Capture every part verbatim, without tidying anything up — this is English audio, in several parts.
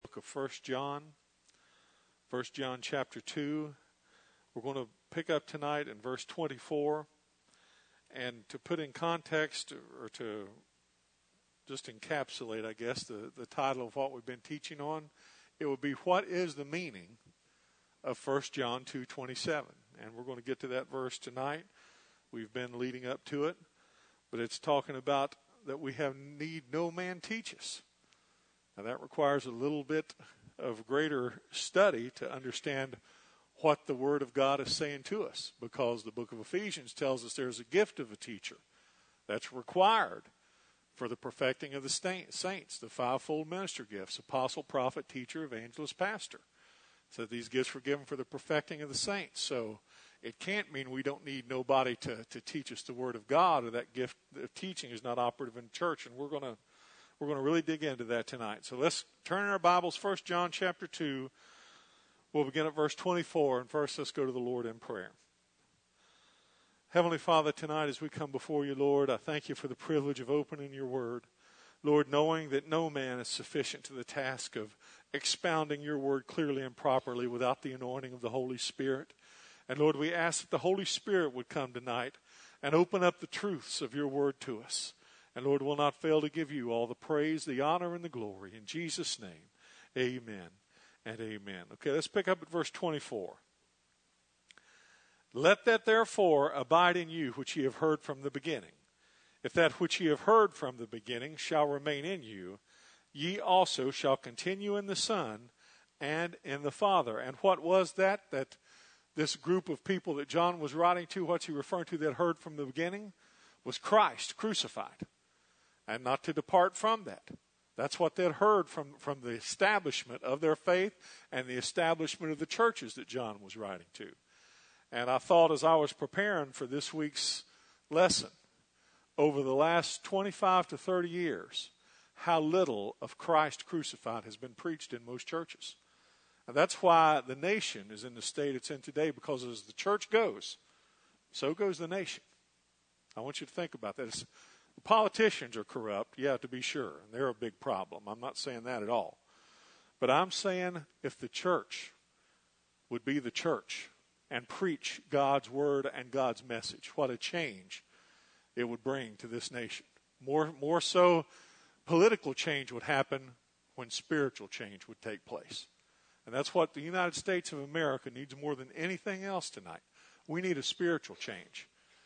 of First John, First John chapter two. We're going to pick up tonight in verse twenty-four. And to put in context, or to just encapsulate, I guess, the, the title of what we've been teaching on, it would be, what is the meaning of First John two twenty-seven? And we're going to get to that verse tonight. We've been leading up to it. But it's talking about that we have need no man teach us. Now that requires a little bit of greater study to understand what the Word of God is saying to us, because the book of Ephesians tells us there's a gift of a teacher that's required for the perfecting of the saints, the fivefold minister gifts, apostle, prophet, teacher, evangelist, pastor. So these gifts were given for the perfecting of the saints. So it can't mean we don't need nobody to, to teach us the Word of God, or that gift of teaching is not operative in the church. And we're going to we're going to really dig into that tonight. So let's turn in our Bibles, First John chapter two. We'll begin at verse twenty-four, and first let's go to the Lord in prayer. Heavenly Father, tonight as we come before you, Lord, I thank you for the privilege of opening your word. Lord, knowing that no man is sufficient to the task of expounding your word clearly and properly without the anointing of the Holy Spirit. And Lord, we ask that the Holy Spirit would come tonight and open up the truths of your word to us. And Lord, we'll not fail to give you all the praise, the honor, and the glory. In Jesus' name, amen. And amen. Okay, let's pick up at verse twenty-four. Let that therefore abide in you which ye have heard from the beginning. If that which ye have heard from the beginning shall remain in you, ye also shall continue in the Son and in the Father. And what was that? That this group of people that John was writing to, what's he referring to that heard from the beginning? Was Christ crucified. And not to depart from that. That's what they'd heard from, from the establishment of their faith and the establishment of the churches that John was writing to. And I thought as I was preparing for this week's lesson, over the last twenty-five to thirty years, how little of Christ crucified has been preached in most churches. And that's why the nation is in the state it's in today, because as the church goes, so goes the nation. I want you to think about that. It's, the politicians are corrupt, yeah, to be sure, and they're a big problem. I'm not saying that at all. But I'm saying if the church would be the church and preach God's word and God's message, what a change it would bring to this nation. More, more so, political change would happen when spiritual change would take place. And that's what the United States of America needs more than anything else tonight. We need a spiritual change.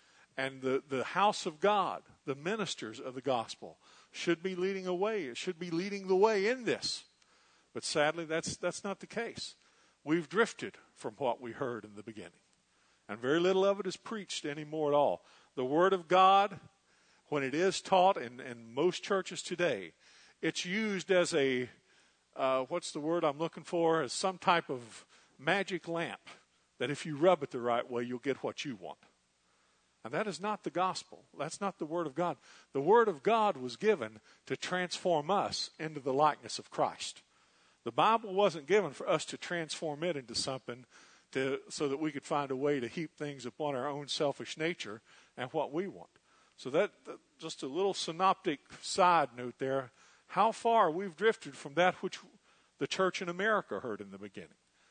And the, the house of God, the ministers of the gospel, should be leading away. It should be leading the way in this. But sadly, that's that's not the case. We've drifted from what we heard in the beginning. And very little of it is preached anymore at all. The Word of God, when it is taught in, in most churches today, it's used as a, uh, what's the word I'm looking for, as some type of magic lamp that if you rub it the right way, you'll get what you want. And that is not the gospel. That's not the Word of God. The Word of God was given to transform us into the likeness of Christ. The Bible wasn't given for us to transform it into something to, so that we could find a way to heap things upon our own selfish nature and what we want. So that, that just a little synoptic side note there, how far we've drifted from that which the church in America heard in the beginning.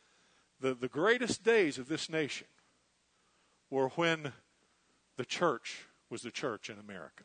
The, the greatest days of this nation were when the church was the church in America.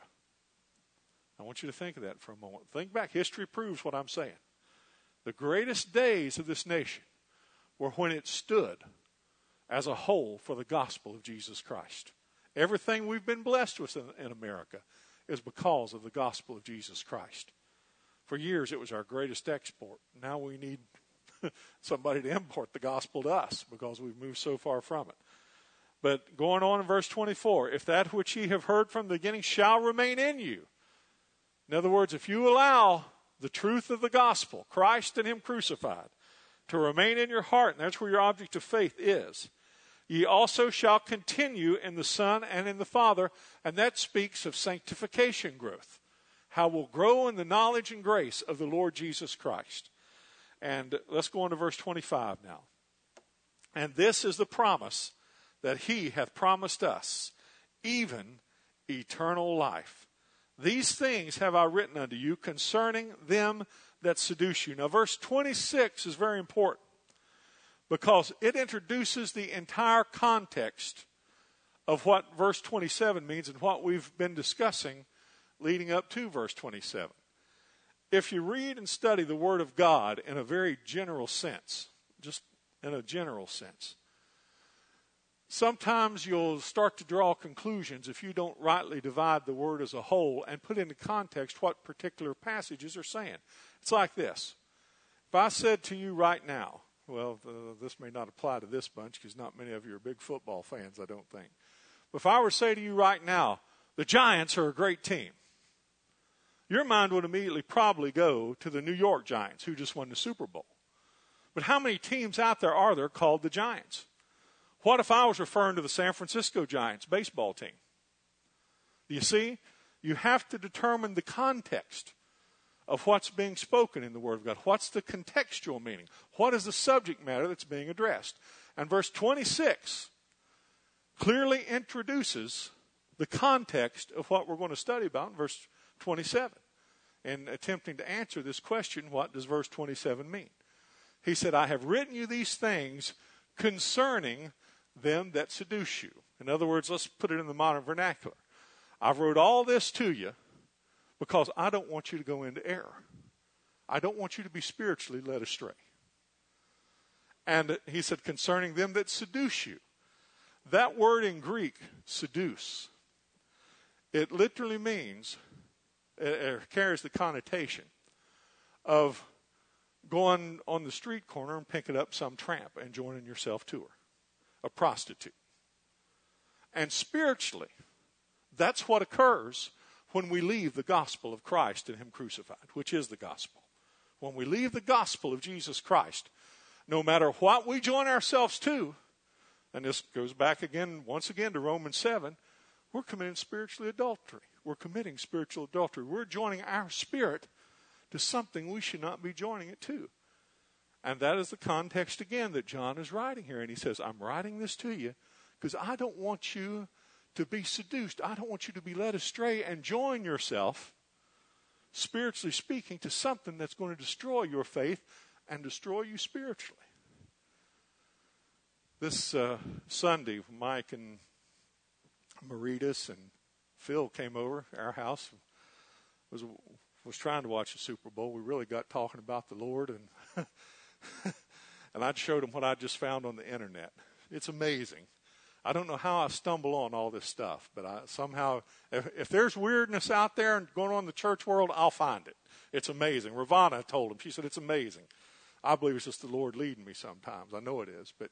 I want you to think of that for a moment. Think back. History proves what I'm saying. The greatest days of this nation were when it stood as a whole for the gospel of Jesus Christ. Everything we've been blessed with in, in America is because of the gospel of Jesus Christ. For years, it was our greatest export. Now we need somebody to import the gospel to us because we've moved so far from it. But going on in verse twenty-four, if that which ye have heard from the beginning shall remain in you. In other words, if you allow the truth of the gospel, Christ and him crucified, to remain in your heart, and that's where your object of faith is, ye also shall continue in the Son and in the Father. And that speaks of sanctification growth. How we'll grow in the knowledge and grace of the Lord Jesus Christ. And let's go on to verse twenty-five now. And this is the promise that he hath promised us, even eternal life. These things have I written unto you concerning them that seduce you. Now, verse twenty-six is very important because it introduces the entire context of what verse twenty-seven means and what we've been discussing leading up to verse twenty-seven. If you read and study the Word of God in a very general sense, just in a general sense, sometimes you'll start to draw conclusions if you don't rightly divide the Word as a whole and put into context what particular passages are saying. It's like this. If I said to you right now, well, uh, this may not apply to this bunch because not many of you are big football fans, I don't think. But if I were to say to you right now, the Giants are a great team, your mind would immediately probably go to the New York Giants, who just won the Super Bowl. But how many teams out there are there called the Giants? What if I was referring to the San Francisco Giants baseball team? Do you see? You have to determine the context of what's being spoken in the Word of God. What's the contextual meaning? What is the subject matter that's being addressed? And verse twenty-six clearly introduces the context of what we're going to study about in verse twenty-seven. In attempting to answer this question, what does verse twenty-seven mean? He said, I have written you these things concerning them that seduce you. In other words, let's put it in the modern vernacular. I've wrote all this to you because I don't want you to go into error. I don't want you to be spiritually led astray. And he said, concerning them that seduce you. That word in Greek, seduce, it literally means, it carries the connotation of going on the street corner and picking up some tramp and joining yourself to her, a prostitute. And spiritually, that's what occurs when we leave the gospel of Christ and Him crucified, which is the gospel. When we leave the gospel of Jesus Christ, no matter what we join ourselves to, and this goes back again, once again, to Romans seven, we're committing spiritual adultery. We're committing spiritual adultery. We're joining our spirit to something we should not be joining it to. And that is the context, again, that John is writing here. And he says, I'm writing this to you because I don't want you to be seduced. I don't want you to be led astray and join yourself, spiritually speaking, to something that's going to destroy your faith and destroy you spiritually. This uh, Sunday, Mike and Maritas and Phil came over to our house. Was was trying to watch the Super Bowl. We really got talking about the Lord, and and I showed them what I just found on the internet. It's amazing. I don't know how I stumble on all this stuff, but I somehow, if, if there's weirdness out there and going on in the church world, I'll find it. It's amazing. Ravana told him. She said, it's amazing. I believe it's just the Lord leading me sometimes. I know it is, but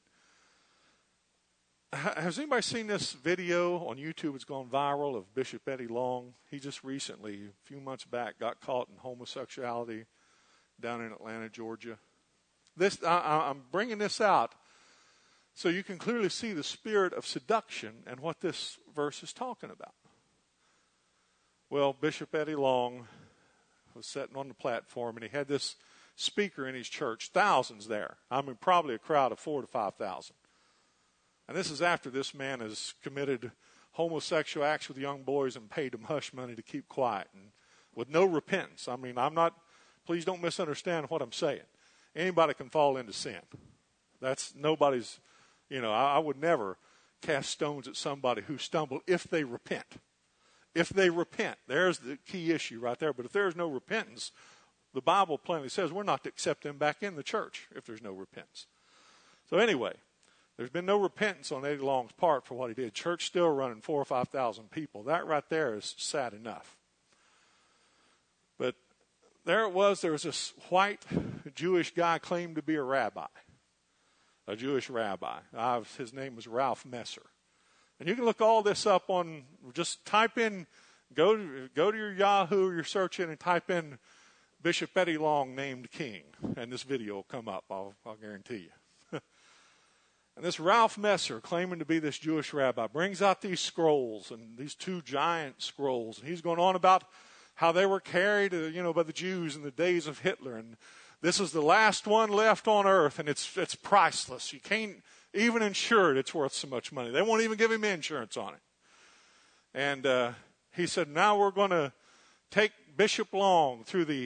has anybody seen this video on YouTube? It's gone viral of Bishop Eddie Long. He just recently, a few months back, got caught in homosexuality down in Atlanta, Georgia. This I, I'm bringing this out so you can clearly see the spirit of seduction and what this verse is talking about. Well, Bishop Eddie Long was sitting on the platform, and he had this speaker in his church, thousands there. I mean, probably a crowd of four to five thousand. And this is after this man has committed homosexual acts with young boys and paid them hush money to keep quiet and with no repentance. I mean, I'm not, please don't misunderstand what I'm saying. Anybody can fall into sin. That's nobody's, you know, I, I would never cast stones at somebody who stumbled if they repent. If they repent, there's the key issue right there. But if there's no repentance, the Bible plainly says we're not to accept them back in the church if there's no repentance. So anyway, there's been no repentance on Eddie Long's part for what he did. Church still running four or five thousand people. That right there is sad enough. But there it was. There was this white Jewish guy claimed to be a rabbi, a Jewish rabbi. Uh, his name was Ralph Messer. And you can look all this up on, just type in, go to, go to your Yahoo or your search engine and type in Bishop Eddie Long named king. And this video will come up, I'll, I'll guarantee you. And this Ralph Messer, claiming to be this Jewish rabbi, brings out these scrolls, and these two giant scrolls. And he's going on about how they were carried, uh, you know, by the Jews in the days of Hitler. And this is the last one left on earth, and it's it's priceless. You can't even insure it. It's worth so much money. They won't even give him insurance on it. And uh, he said, now we're going to take Bishop Long through the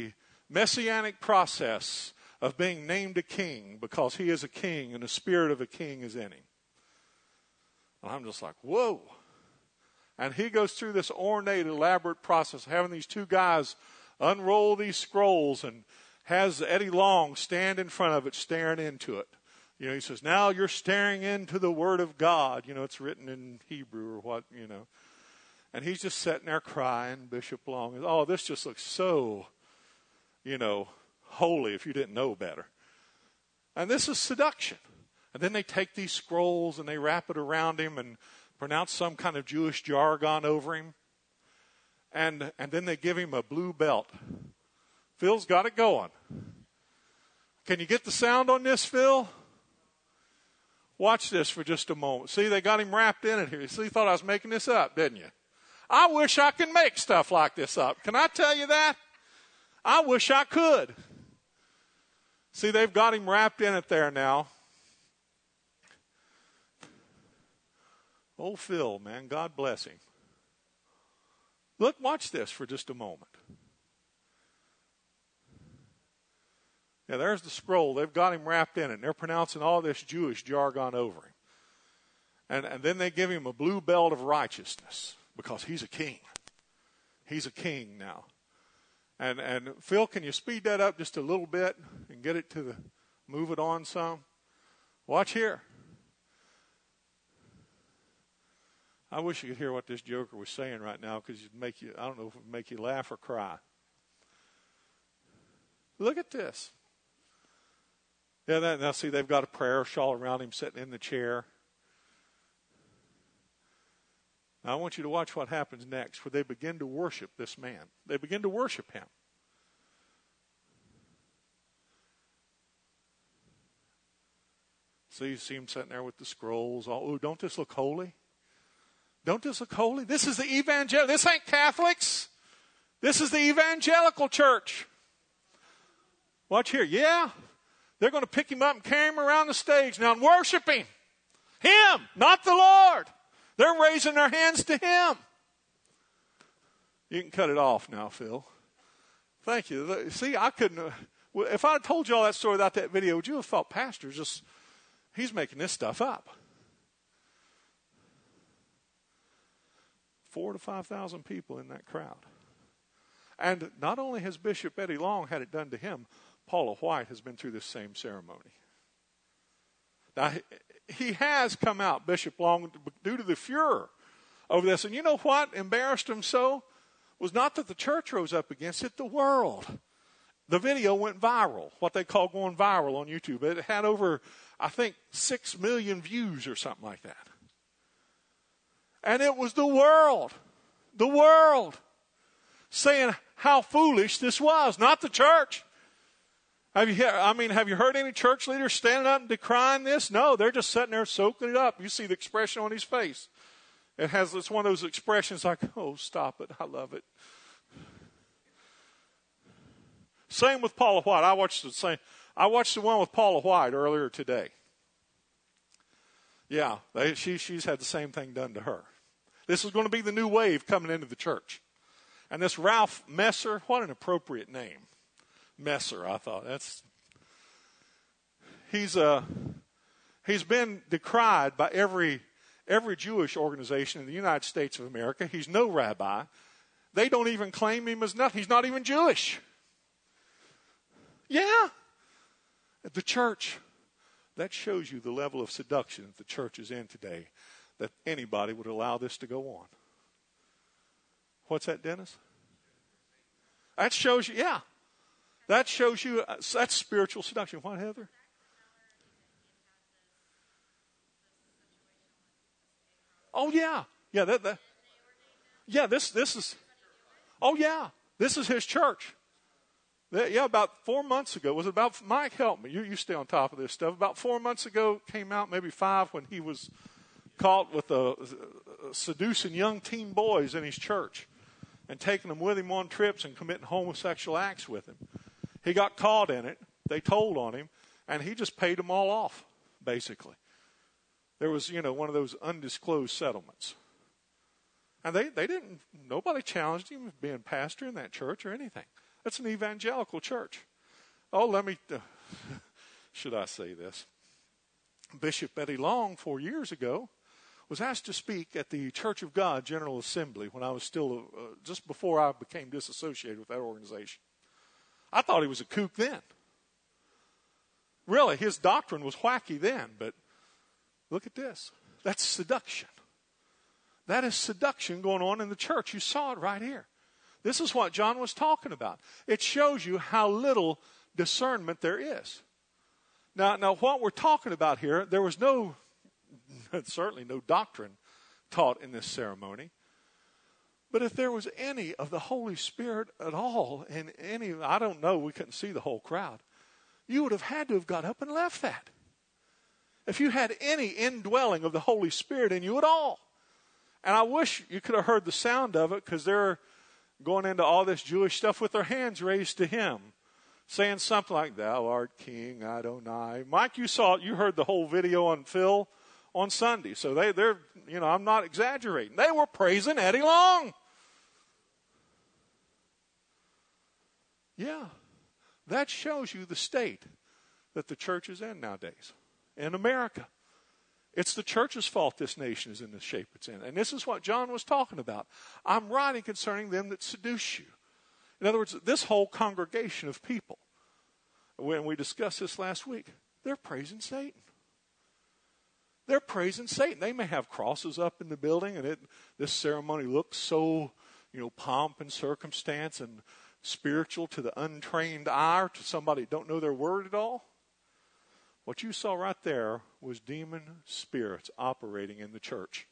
messianic process of being named a king because he is a king and the spirit of a king is in him. And I'm just like, whoa. And he goes through this ornate, elaborate process of having these two guys unroll these scrolls and has Eddie Long stand in front of it, staring into it. You know, he says, now you're staring into the Word of God. You know, it's written in Hebrew or what, you know. And he's just sitting there crying, Bishop Long. Oh, this just looks so, you know, holy if you didn't know better. And this is seduction. And then they take these scrolls and they wrap it around him and pronounce some kind of Jewish jargon over him. And, and then they give him a blue belt. Phil's got it going. Can you get the sound on this, Phil? Watch this for just a moment. See, they got him wrapped in it here. See, you thought I was making this up, didn't you? I wish I could make stuff like this up. Can I tell you that? I wish I could. See, they've got him wrapped in it there now. Old Phil, man, God bless him. Look, watch this for just a moment. Yeah, there's the scroll. They've got him wrapped in it. And they're pronouncing all this Jewish jargon over him. And, and then they give him a blue belt of righteousness because he's a king. He's a king now. And and Phil, can you speed that up just a little bit and get it to the, move it on some? Watch here. I wish you could hear what this joker was saying right now because it'd make you, I don't know if it would make you laugh or cry. Look at this. Yeah, that, now see, they've got a prayer shawl around him sitting in the chair. Now I want you to watch what happens next, where they begin to worship this man. They begin to worship him. So you see him sitting there with the scrolls. All, oh, don't this look holy? Don't this look holy? This is the evangelical. This ain't Catholics. This is the evangelical church. Watch here. Yeah. They're going to pick him up and carry him around the stage now and worship him. Him, not the Lord. They're raising their hands to him. You can cut it off now, Phil. Thank you. See, I couldn't. Uh, if I had told you all that story without that video, would you have thought, Pastor, just, he's making this stuff up? Four to five thousand people in that crowd. And not only has Bishop Eddie Long had it done to him, Paula White has been through this same ceremony. Now, he has come out, Bishop Long, due to the furor over this. And you know what embarrassed him so? Was not that the church rose up against it, the world. The video went viral, what they call going viral on YouTube. It had over, I think, six million views or something like that. And it was the world, the world, saying how foolish this was, not the church. Have you, I mean, have you heard any church leaders standing up and decrying this? No, they're just sitting there soaking it up. You see the expression on his face. It has, it's one of those expressions like, oh, stop it. I love it. Same with Paula White. I watched the same. I watched the one with Paula White earlier today. Yeah, they, she, she's had the same thing done to her. This is going to be the new wave coming into the church. And this Ralph Messer, what an appropriate name. Messer, I thought. That's he's uh he's been decried by every every Jewish organization in the United States of America. He's no rabbi. They don't even claim him as nothing. He's not even Jewish. Yeah. At the church. That shows you the level of seduction that the church is in today, that anybody would allow this to go on. What's that, Dennis? That shows you, yeah. That shows you, uh, that's spiritual seduction. What, Heather? Oh, yeah. Yeah, that, that, yeah, this, this is, oh, yeah. This is his church. That, yeah, about four months ago, was it about, Mike, help me. You, you stay on top of this stuff. About four months ago, came out, maybe five, when he was caught with uh, seducing young teen boys in his church and taking them with him on trips and committing homosexual acts with him. He got caught in it. They told on him, and he just paid them all off, basically. There was, you know, one of those undisclosed settlements. And they, they didn't, nobody challenged him being pastor in that church or anything. It's an evangelical church. Oh, let me, uh, should I say this? Bishop Eddie Long, four years ago, was asked to speak at the Church of God General Assembly when I was still, uh, just before I became disassociated with that organization. I thought he was a kook then. Really, his doctrine was wacky then, but look at this. That's seduction. That is seduction going on in the church. You saw it right here. This is what John was talking about. It shows you how little discernment there is. Now, now what we're talking about here, there was no, certainly no doctrine taught in this ceremony. But if there was any of the Holy Spirit at all, and any, I don't know, we couldn't see the whole crowd, you would have had to have got up and left that. If you had any indwelling of the Holy Spirit in you at all. And I wish you could have heard the sound of it, because they're going into all this Jewish stuff with their hands raised to him, saying something like, "Thou art King Adonai." Mike, you saw it. You heard the whole video on Phil on Sunday. So they, they're, you know, I'm not exaggerating. They were praising Eddie Long. Yeah, that shows you the state that the church is in nowadays in America. It's the church's fault this nation is in the shape it's in. And this is what John was talking about. I'm writing concerning them that seduce you. In other words, this whole congregation of people, when we discussed this last week, they're praising Satan. They're praising Satan. They may have crosses up in the building, and it, this ceremony looks so, you know, pomp and circumstance and spiritual to the untrained eye, to somebody who don't know their word at all. What you saw right there was demon spirits operating in the church.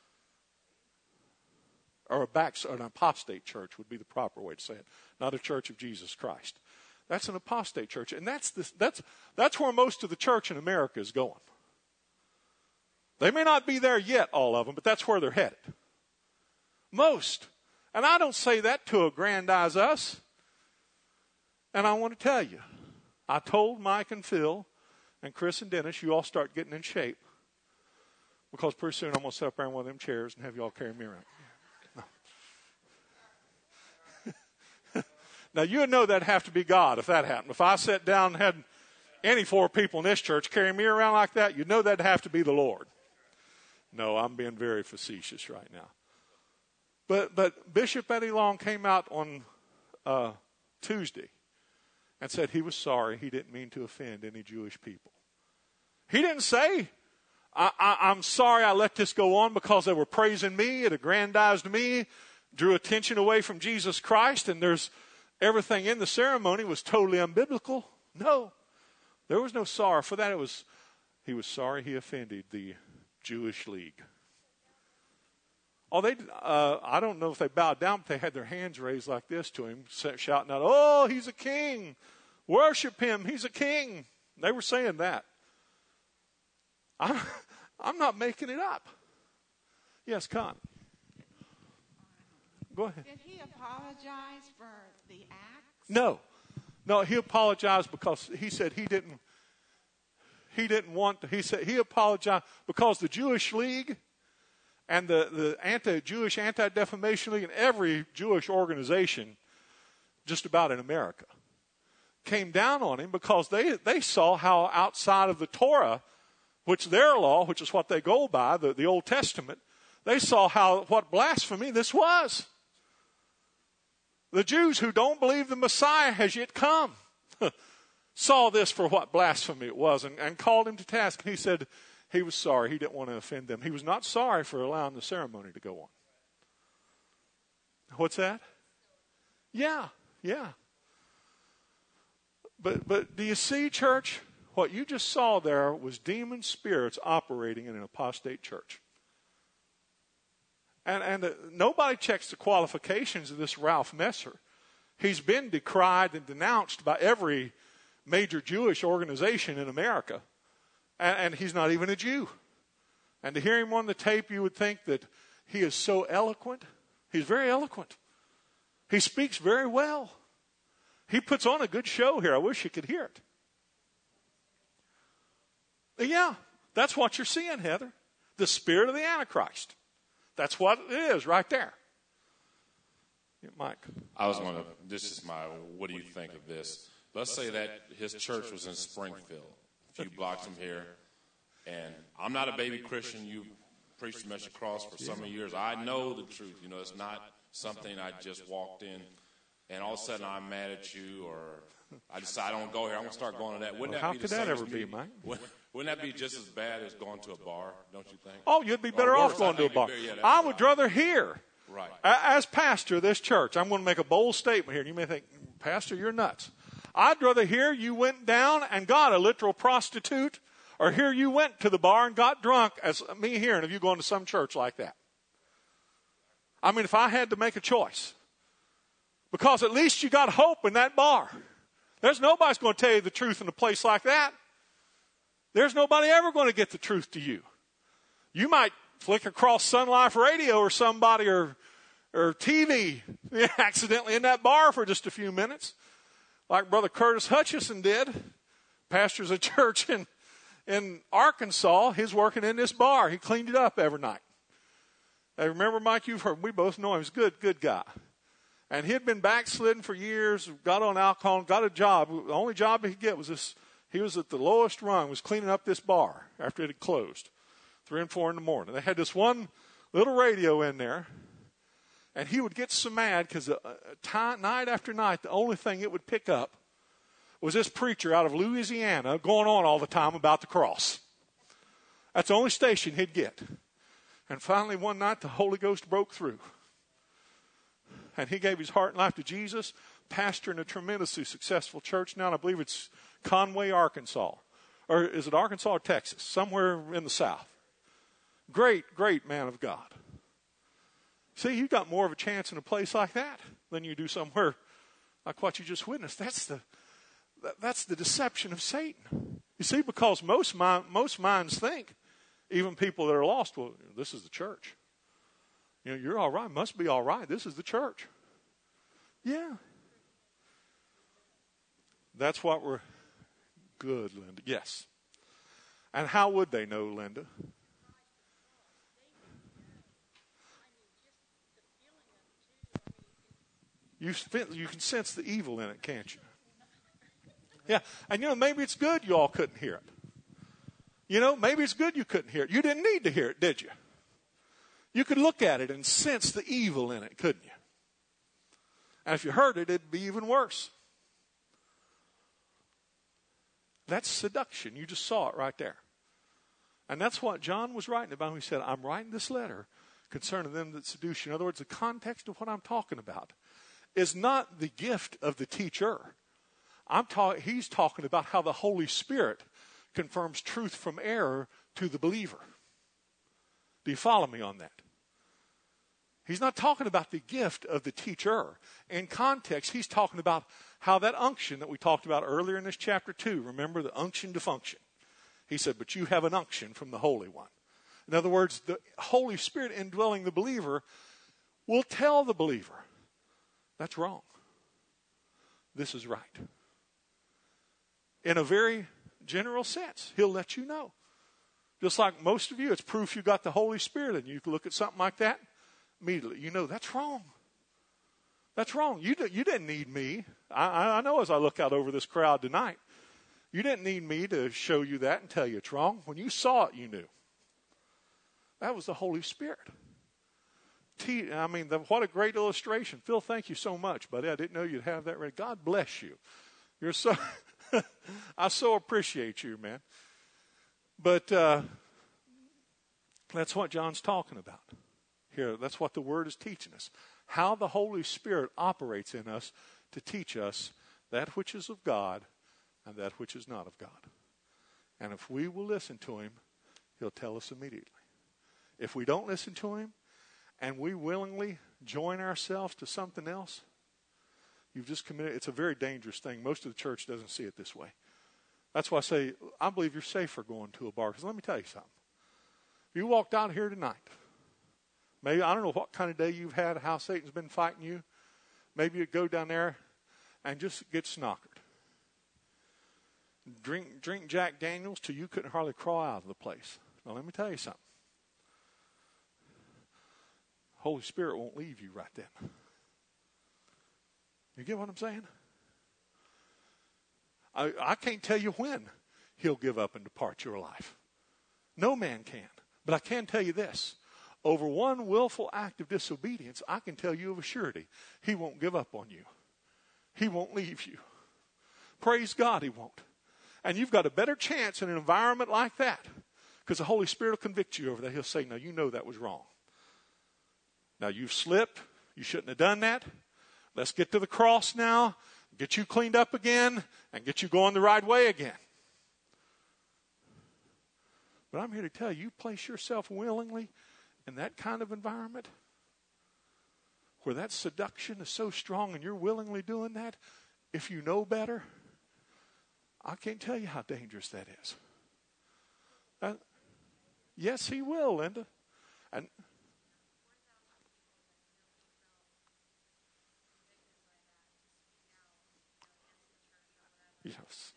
Or a back, or an apostate church would be the proper way to say it. Not a church of Jesus Christ. That's an apostate church. And that's, the, that's, that's where most of the church in America is going. They may not be there yet, all of them, but that's where they're headed. Most. And I don't say that to aggrandize us. And I want to tell you, I told Mike and Phil and Chris and Dennis, you all start getting in shape. Because pretty soon I'm going to sit up there in one of them chairs and have you all carry me around. No. Now, you would know that'd have to be God if that happened. If I sat down and had any four people in this church carry me around like that, you'd know that'd have to be the Lord. No, I'm being very facetious right now. But but Bishop Eddie Long came out on uh, Tuesday and said he was sorry. He didn't mean to offend any Jewish people. He didn't say, I, I, I'm sorry I let this go on because they were praising me. It aggrandized me, drew attention away from Jesus Christ, and there's everything in the ceremony was totally unbiblical. No, there was no sorrow for that. It was he was sorry he offended the Jewish League. Oh, they, uh, I don't know if they bowed down, but they had their hands raised like this to him, shouting out, "Oh, he's a king. Worship him. He's a king." They were saying that. I'm, I'm not making it up. Yes, Con. Go ahead. Did he apologize for the acts? No. No, he apologized because he said he didn't, he didn't want to, he said he apologized because the Jewish League and the, the anti-Jewish, Anti-Defamation League, and every Jewish organization just about in America came down on him because they, they saw how outside of the Torah, which their law, which is what they go by, the, the Old Testament, they saw how what blasphemy this was. The Jews who don't believe the Messiah has yet come saw this for what blasphemy it was and, and called him to task. And he said, he was sorry. He didn't want to offend them. He was not sorry for allowing the ceremony to go on. What's that? Yeah, yeah. But but do you see, church? What you just saw there was demon spirits operating in an apostate church. And and uh, nobody checks the qualifications of this Ralph Messer. He's been decried and denounced by every major Jewish organization in America. And, and he's not even a Jew. And to hear him on the tape, you would think that he is so eloquent. He's very eloquent. He speaks very well. He puts on a good show here. I wish you could hear it. Yeah, that's what you're seeing, Heather. The spirit of the Antichrist. That's what it is right there. Yeah, Mike. I was going to, this is my, what do you think of this? Let's say that his church was in Springfield, a few blocks from here, and I'm not a baby Christian. You preached the message across for so many years. I know the truth. You know, it's not something I just walked in, and all of a sudden I'm mad at you, or I decide I don't go here. I'm going to start going to that. Wouldn't Well, that how be could the that same ever as be, me? Mike? Wouldn't wouldn't that be just as bad as going to a bar, don't you think? Oh, you'd be better Or off worse, going I to a think bar. you'd be- yeah, that's I would right. rather hear. Right. A- As pastor of this church, I'm going to make a bold statement here. And you may think, Pastor, you're nuts. I'd rather hear you went down and got a literal prostitute, or hear you went to the bar and got drunk, as me hearing of you going to some church like that. I mean, if I had to make a choice. Because at least you got hope in that bar. There's nobody's going to tell you the truth in a place like that. There's nobody ever going to get the truth to you. You might flick across Sun Life Radio or somebody or or T V accidentally in that bar for just a few minutes, like Brother Curtis Hutchison did. Pastors a church in, in Arkansas. He's working in this bar. He cleaned it up every night. Hey, remember, Mike, you've heard, we both know him. He's a good, good guy. And he had been backslidden for years, got on alcohol, got a job. The only job he could get was this. He was at the lowest rung, was cleaning up this bar after it had closed, three and four in the morning. They had this one little radio in there, and he would get so mad because uh, time, night after night, the only thing it would pick up was this preacher out of Louisiana going on all the time about the cross. That's the only station he'd get. And finally, one night, the Holy Ghost broke through. And he gave his heart and life to Jesus, pastoring a tremendously successful church now, and I believe it's Conway, Arkansas. Or is it Arkansas or Texas? Somewhere in the South. Great, great man of God. See, you got more of a chance in a place like that than you do somewhere like what you just witnessed. That's the that's the deception of Satan. You see, because most mind, most minds think, even people that are lost, well, this is the church. You know, you're all right. Must be all right. This is the church. Yeah. That's what we're... Good, Linda. Yes. And how would they know, Linda? You, you can sense the evil in it, can't you? Yeah. And, you know, maybe it's good you all couldn't hear it. You know, maybe it's good you couldn't hear it. You didn't need to hear it, did you? You could look at it and sense the evil in it, couldn't you? And if you heard it, it'd be even worse. That's seduction. You just saw it right there. And that's what John was writing about when he said, I'm writing this letter concerning them that seduce you. In other words, the context of what I'm talking about is not the gift of the teacher. I'm ta- he's talking about how the Holy Spirit confirms truth from error to the believer. Do you follow me on that? He's not talking about the gift of the teacher. In context, he's talking about how that unction that we talked about earlier in this chapter two, remember the unction to function. He said, but you have an unction from the Holy One. In other words, the Holy Spirit indwelling the believer will tell the believer, that's wrong. This is right. In a very general sense, he'll let you know. Just like most of you, it's proof you got the Holy Spirit in you. You can look at something like that, immediately you know that's wrong. That's wrong. You, d- you didn't need me. I, I know as I look out over this crowd tonight, you didn't need me to show you that and tell you it's wrong. When you saw it, you knew. That was the Holy Spirit. T- I mean, the, what a great illustration. Phil, thank you so much, buddy. I didn't know you'd have that ready. God bless you. You're so, I so appreciate you, man. But uh, that's what John's talking about here. That's what the Word is teaching us. How the Holy Spirit operates in us to teach us that which is of God and that which is not of God. And if we will listen to Him, He'll tell us immediately. If we don't listen to Him and we willingly join ourselves to something else, you've just committed. It's a very dangerous thing. Most of the church doesn't see it this way. That's why I say, I believe you're safer going to a bar. Because let me tell you something. If you walked out here tonight, maybe, I don't know what kind of day you've had, how Satan's been fighting you. Maybe you'd go down there and just get snockered. Drink, drink Jack Daniels till you couldn't hardly crawl out of the place. Now, let me tell you something. Holy Spirit won't leave you right then. You get what I'm saying? I, I can't tell you when he'll give up and depart your life. No man can. But I can tell you this. Over one willful act of disobedience, I can tell you of a surety, he won't give up on you. He won't leave you. Praise God, he won't. And you've got a better chance in an environment like that because the Holy Spirit will convict you over that. He'll say, now you know that was wrong. Now you've slipped. You shouldn't have done that. Let's get to the cross now, get you cleaned up again, and get you going the right way again. But I'm here to tell you, you place yourself willingly in that kind of environment where that seduction is so strong and you're willingly doing that, if you know better, I can't tell you how dangerous that is. Uh, yes, he will, Linda. And yes.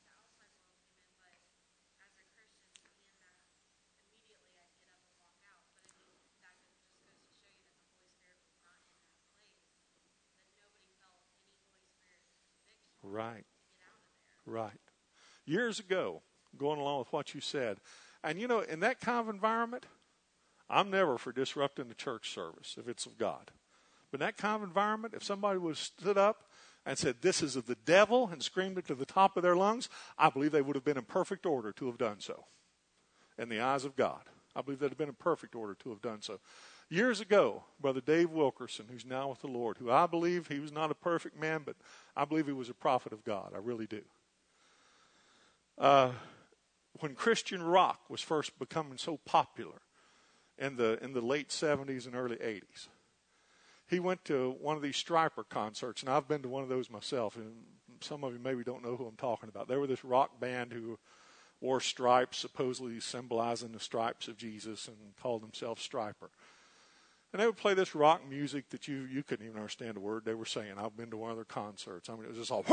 Right. Right. Years ago, going along with what you said, and you know, in that kind of environment, I'm never for disrupting the church service if it's of God. But in that kind of environment, if somebody would have stood up and said, this is of the devil, and screamed it to the top of their lungs, I believe they would have been in perfect order to have done so in the eyes of God. I believe they'd have been in perfect order to have done so. Years ago, Brother Dave Wilkerson, who's now with the Lord, who I believe he was not a perfect man, but I believe he was a prophet of God. I really do. Uh, when Christian rock was first becoming so popular in the in the late seventies and early eighties, he went to one of these Striper concerts, and I've been to one of those myself, and some of you maybe don't know who I'm talking about. They were this rock band who wore stripes, supposedly symbolizing the stripes of Jesus, and called themselves Striper. And they would play this rock music that you you couldn't even understand a word they were saying. I've been to one of their concerts. I mean, it was just all,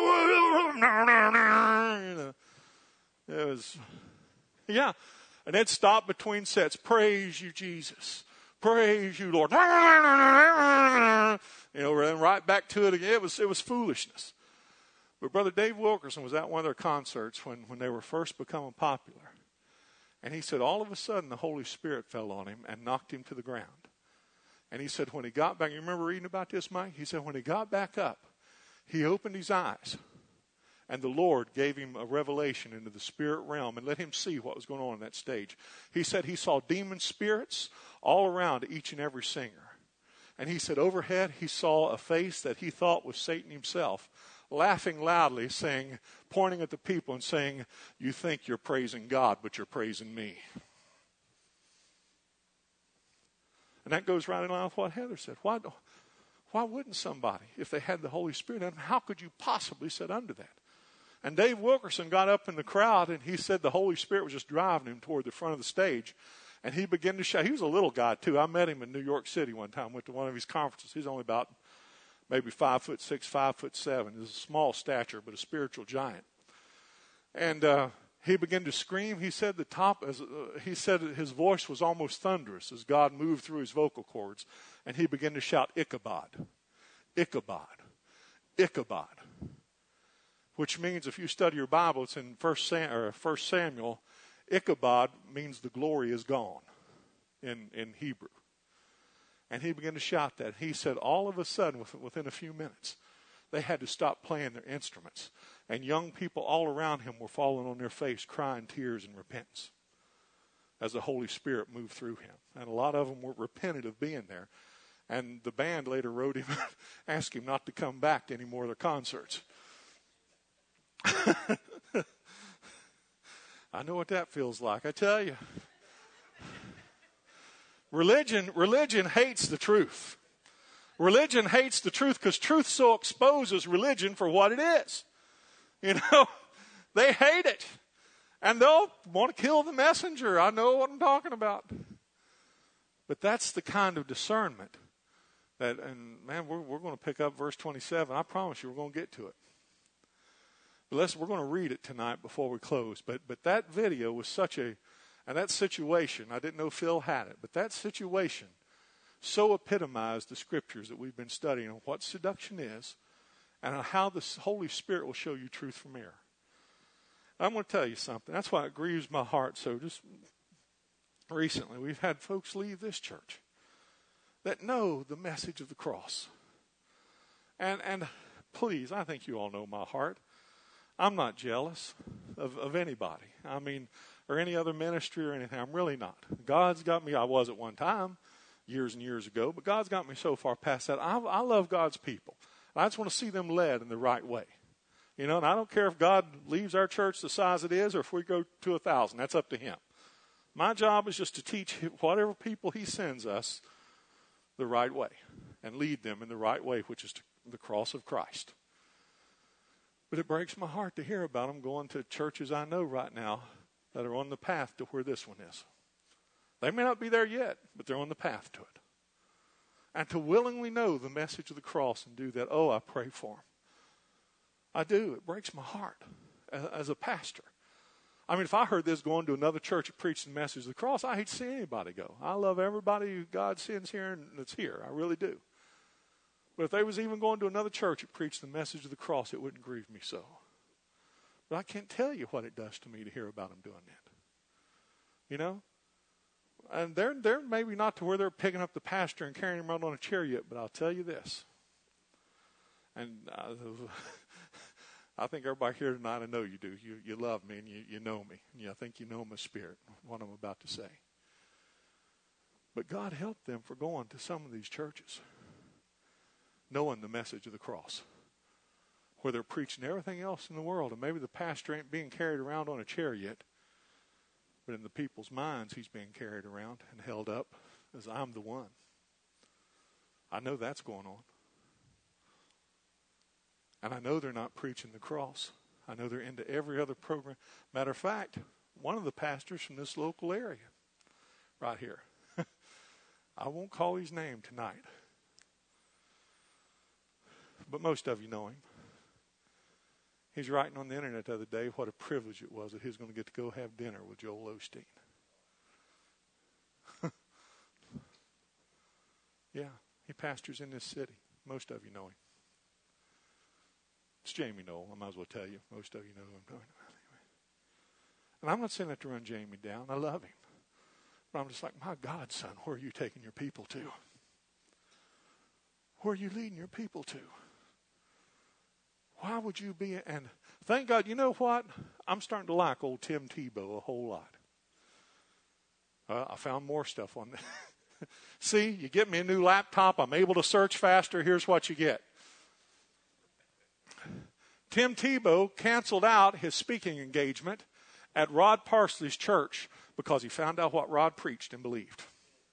you know, it was, yeah. And they'd stop between sets. Praise you, Jesus. Praise you, Lord. You know, and right back to it again. It was, it was foolishness. But Brother Dave Wilkerson was at one of their concerts when, when they were first becoming popular. And he said all of a sudden the Holy Spirit fell on him and knocked him to the ground. And he said when he got back, you remember reading about this, Mike? He said when he got back up, he opened his eyes. And the Lord gave him a revelation into the spirit realm and let him see what was going on in that stage. He said he saw demon spirits all around each and every singer. And he said overhead he saw a face that he thought was Satan himself, laughing loudly, saying, pointing at the people and saying, you think you're praising God, but you're praising me. And that goes right in line with what Heather said. Why, why wouldn't somebody, if they had the Holy Spirit in them, how could you possibly sit under that? And Dave Wilkerson got up in the crowd, and he said the Holy Spirit was just driving him toward the front of the stage. And he began to shout. He was a little guy, too. I met him in New York City one time. Went to one of his conferences. He's only about maybe five foot six, five foot seven. He's a small stature, but a spiritual giant. And uh, he began to scream. He said the top, as uh, he said his voice was almost thunderous as God moved through his vocal cords. And he began to shout, Ichabod, Ichabod, Ichabod. Which means if you study your Bible, it's in First Sam, or First Samuel, Ichabod means the glory is gone in, in Hebrew. And he began to shout that. He said all of a sudden, within a few minutes, they had to stop playing their instruments. And young people all around him were falling on their face, crying tears in repentance as the Holy Spirit moved through him. And a lot of them were repentant of being there. And the band later wrote him, asked him not to come back to any more of their concerts. I know what that feels like, I tell you. Religion, religion hates the truth. Religion hates the truth because truth so exposes religion for what it is. You know, they hate it. And they'll want to kill the messenger. I know what I'm talking about. But that's the kind of discernment that, and man, we're, we're going to pick up verse twenty-seven. I promise you we're going to get to it. But let's, we're going to read it tonight before we close. But but that video was such a, and that situation, I didn't know Phil had it, but that situation so epitomized the scriptures that we've been studying on what seduction is and how the Holy Spirit will show you truth from error. I'm going to tell you something. That's why it grieves my heart. So just recently, we've had folks leave this church that know the message of the cross. And and please, I think you all know my heart. I'm not jealous of, of anybody. I mean, or any other ministry or anything. I'm really not. God's got me. I was at one time, years and years ago, but God's got me so far past that. I, I love God's people. I just want to see them led in the right way. You know, and I don't care if God leaves our church the size it is or if we go to a thousand. That's up to him. My job is just to teach whatever people he sends us the right way and lead them in the right way, which is the cross of Christ. But it breaks my heart to hear about them going to churches I know right now that are on the path to where this one is. They may not be there yet, but they're on the path to it. And to willingly know the message of the cross and do that, oh, I pray for them. I do. It breaks my heart as, as a pastor. I mean, if I heard this going to another church that preached the message of the cross, I hate to see anybody go. I love everybody who God sends here and that's here. I really do. But if they was even going to another church that preached the message of the cross, it wouldn't grieve me so. But I can't tell you what it does to me to hear about them doing that. You know? And they're, they're maybe not to where they're picking up the pastor and carrying him around on a chair yet, but I'll tell you this. And uh, I think everybody here tonight, I know you do. You, you love me and you, you know me. And I think you know my spirit, what I'm about to say. But God helped them for going to some of these churches, knowing the message of the cross, where they're preaching everything else in the world. And maybe the pastor ain't being carried around on a chair yet, but in the people's minds, he's being carried around and held up as I'm the one. I know that's going on. And I know they're not preaching the cross. I know they're into every other program. Matter of fact, one of the pastors from this local area, right here, I won't call his name tonight, but most of you know him. He's writing on the internet the other day what a privilege it was that he was going to get to go have dinner with Joel Osteen. Yeah, he pastors in this city. Most of you know him. It's Jamie Knoll. I might as well tell you. Most of you know who I'm talking about. Anyway. And I'm not saying that to run Jamie down. I love him. But I'm just like, my God, son, where are you taking your people to? Where are you leading your people to? Why would you be? And thank God, you know what? I'm starting to like old Tim Tebow a whole lot. Uh, I found more stuff on that. See, you get me a new laptop. I'm able to search faster. Here's what you get. Tim Tebow canceled out his speaking engagement at Rod Parsley's church because he found out what Rod preached and believed.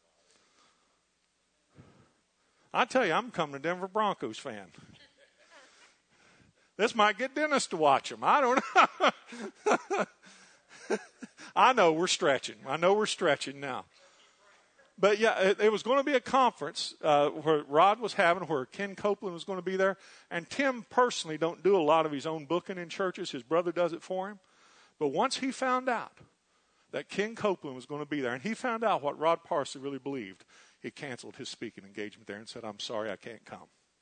I tell you, I'm becoming a Denver Broncos fan. This might get Dennis to watch them. I don't know. I know we're stretching. I know we're stretching now. But yeah, it, it was going to be a conference uh, where Rod was having, where Ken Copeland was going to be there. And Tim personally don't do a lot of his own booking in churches. His brother does it for him. But once he found out that Ken Copeland was going to be there, and he found out what Rod Parsley really believed, he canceled his speaking engagement there and said, I'm sorry, I can't come.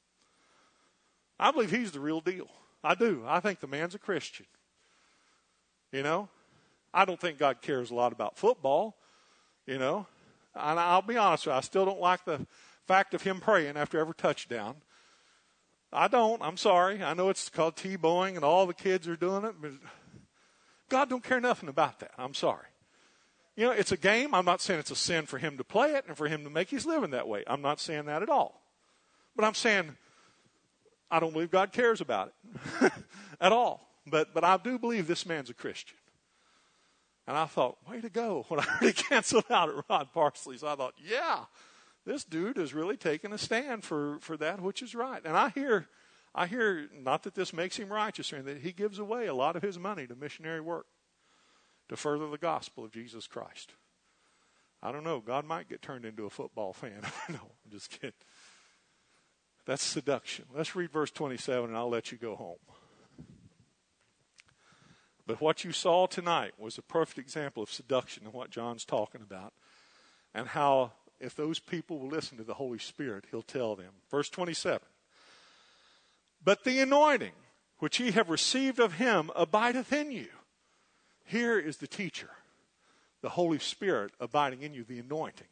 I believe he's the real deal. I do. I think the man's a Christian. You know? I don't think God cares a lot about football. You know? And I'll be honest with you, I still don't like the fact of him praying after every touchdown. I don't. I'm sorry. I know it's called T-bowing and all the kids are doing it, but God don't care nothing about that. I'm sorry. You know, it's a game. I'm not saying it's a sin for him to play it and for him to make his living that way. I'm not saying that at all. But I'm saying I don't believe God cares about it at all. But but I do believe this man's a Christian. And I thought, way to go. When I heard he canceled out at Rod Parsley's, I thought, yeah, this dude is really taking a stand for, for that which is right. And I hear, I hear, not that this makes him righteous or anything, that he gives away a lot of his money to missionary work to further the gospel of Jesus Christ. I don't know. God might get turned into a football fan. No, I'm just kidding. That's seduction. Let's read verse twenty-seven, and I'll let you go home. But what you saw tonight was a perfect example of seduction and what John's talking about. And how, if those people will listen to the Holy Spirit, he'll tell them. Verse twenty-seven. But the anointing which ye have received of him abideth in you. Here is the teacher, the Holy Spirit abiding in you, the anointing.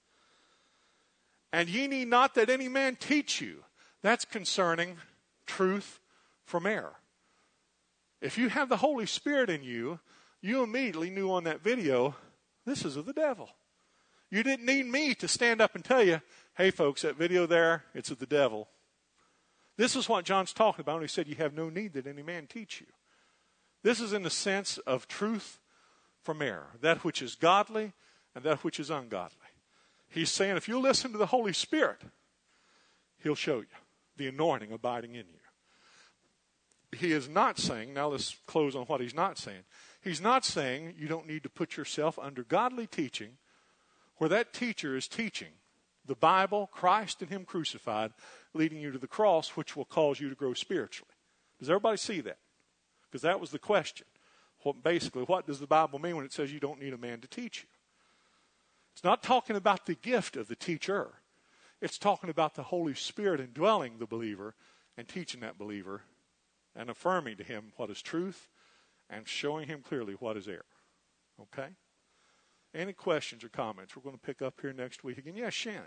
And ye need not that any man teach you. That's concerning truth from error. If you have the Holy Spirit in you, you immediately knew on that video, this is of the devil. You didn't need me to stand up and tell you, hey folks, that video there, it's of the devil. This is what John's talking about when he said you have no need that any man teach you. This is in the sense of truth from error, that which is godly and that which is ungodly. He's saying if you listen to the Holy Spirit, he'll show you the anointing abiding in you. He is not saying, now let's close on what he's not saying. He's not saying you don't need to put yourself under godly teaching where that teacher is teaching the Bible, Christ and him crucified, leading you to the cross, which will cause you to grow spiritually. Does everybody see that? Because that was the question. What, basically, what does the Bible mean when it says you don't need a man to teach you? It's not talking about the gift of the teacher. It's talking about the Holy Spirit indwelling the believer and teaching that believer and affirming to him what is truth and showing him clearly what is error. Okay? Any questions or comments? We're going to pick up here next week again. Yes, Shannon.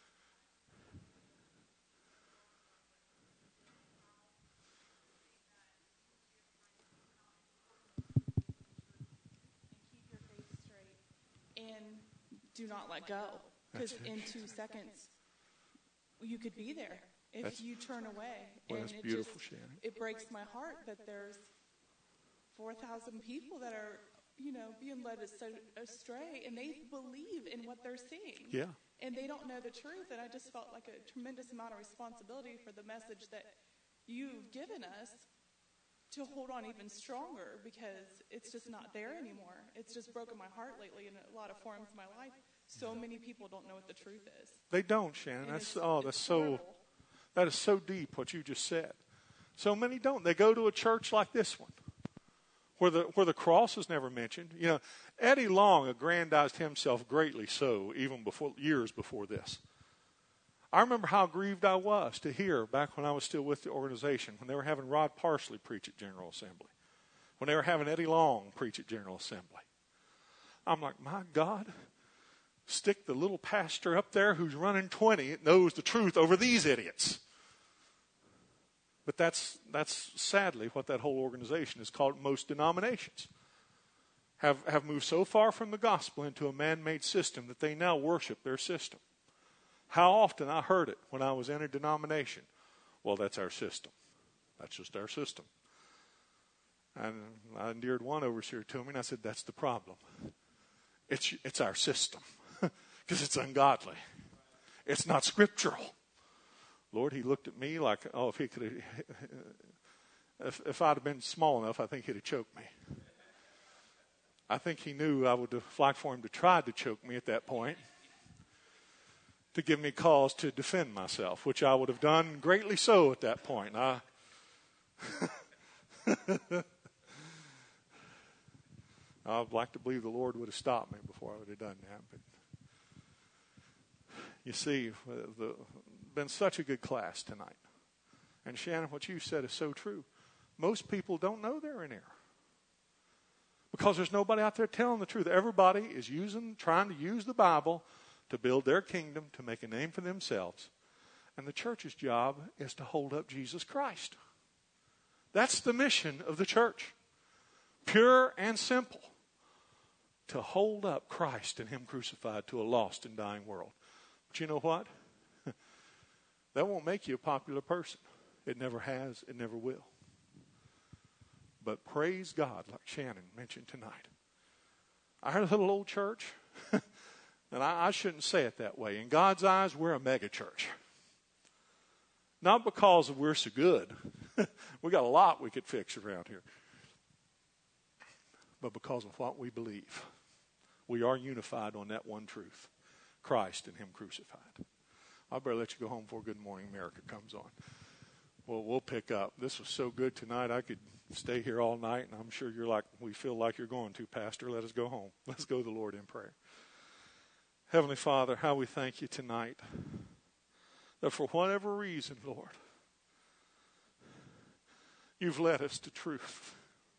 Keep your faith straight and do not let go. Because in two seconds, you could be there if that's, you turn away. Well, and that's it beautiful, just, Shannon. It breaks my heart that there's four thousand people that are, you know, being led astray, and they believe in what they're seeing. Yeah. And they don't know the truth, and I just felt like a tremendous amount of responsibility for the message that you've given us to hold on even stronger, because it's just not there anymore. It's just broken my heart lately in a lot of forms of my life. So many people don't know what the truth is. They don't, Shannon. And That's it's, oh, that's it's so horrible. that is so deep what you just said. So many don't. They go to a church like this one, where the where the cross is never mentioned. You know, Eddie Long aggrandized himself greatly so even before years before this. I remember how grieved I was to hear back when I was still with the organization, when they were having Rod Parsley preach at General Assembly, when they were having Eddie Long preach at General Assembly. I'm like, my God, stick the little pastor up there who's running twenty that knows the truth over these idiots. But that's that's sadly what that whole organization is called. Most denominations have, have moved so far from the gospel into a man-made system that they now worship their system. How often I heard it when I was in a denomination. Well, that's our system. That's just our system. And I endeared one overseer to me, and I said, that's the problem. It's, it's our system, because it's ungodly. It's not scriptural. Lord, he looked at me like, oh, if he could have, if, if I'd have been small enough, I think he'd have choked me. I think he knew I would have liked for him to try to choke me at that point, to give me cause to defend myself, which I would have done greatly so at that point. I, I'd like to believe the Lord would have stopped me before I would have done that. But you see, the been such a good class tonight. And Shannon, what you said is so true. Most people don't know they're in error, because there's nobody out there telling the truth. Everybody is using, trying to use the Bible to build their kingdom, to make a name for themselves. And the church's job is to hold up Jesus Christ. That's the mission of the church. Pure and simple. To hold up Christ and him crucified to a lost and dying world. But you know what? That won't make you a popular person. It never has. It never will. But praise God, like Shannon mentioned tonight. Our little old church, and I, I shouldn't say it that way. In God's eyes, we're a mega church. Not because we're so good. We got a lot we could fix around here. But because of what we believe. We are unified on that one truth. Christ and him crucified. I better let you go home before Good Morning America comes on. Well, we'll pick up. This was so good tonight. I could stay here all night, and I'm sure you're like, we feel like you're going to, Pastor. Let us go home. Let's go to the Lord in prayer. Heavenly Father, how we thank you tonight that for whatever reason, Lord, You've led us to truth.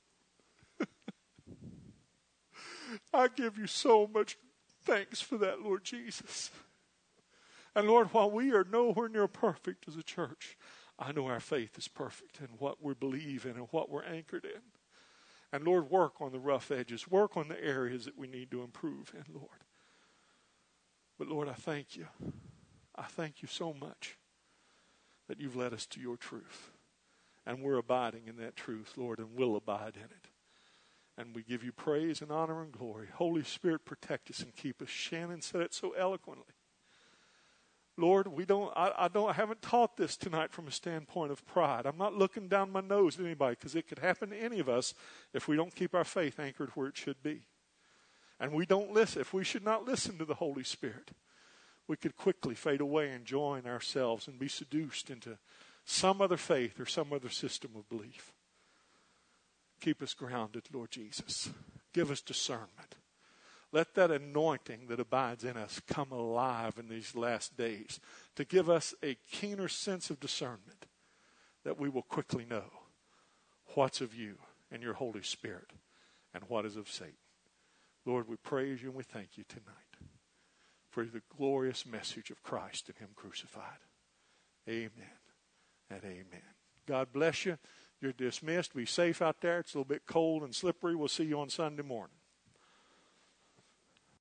I give you so much thanks for that, Lord Jesus. And Lord, while we are nowhere near perfect as a church, I know our faith is perfect in what we believe in and what we're anchored in. And Lord, work on the rough edges. Work on the areas that we need to improve in, Lord. But Lord, I thank you. I thank you so much that you've led us to your truth. And we're abiding in that truth, Lord, and will abide in it. And we give you praise and honor and glory. Holy Spirit, protect us and keep us. Shannon said it so eloquently. Lord, we don't, I, I don't, I haven't taught this tonight from a standpoint of pride. I'm not looking down my nose at anybody, because it could happen to any of us if we don't keep our faith anchored where it should be. And we don't listen. If we should not listen to the Holy Spirit, we could quickly fade away and join ourselves and be seduced into some other faith or some other system of belief. Keep us grounded, Lord Jesus. Give us discernment. Let that anointing that abides in us come alive in these last days to give us a keener sense of discernment, that we will quickly know what's of you and your Holy Spirit and what is of Satan. Lord, we praise you and we thank you tonight for the glorious message of Christ and him crucified. Amen and amen. God bless you. You're dismissed. Be safe out there. It's a little bit cold and slippery. We'll see you on Sunday morning.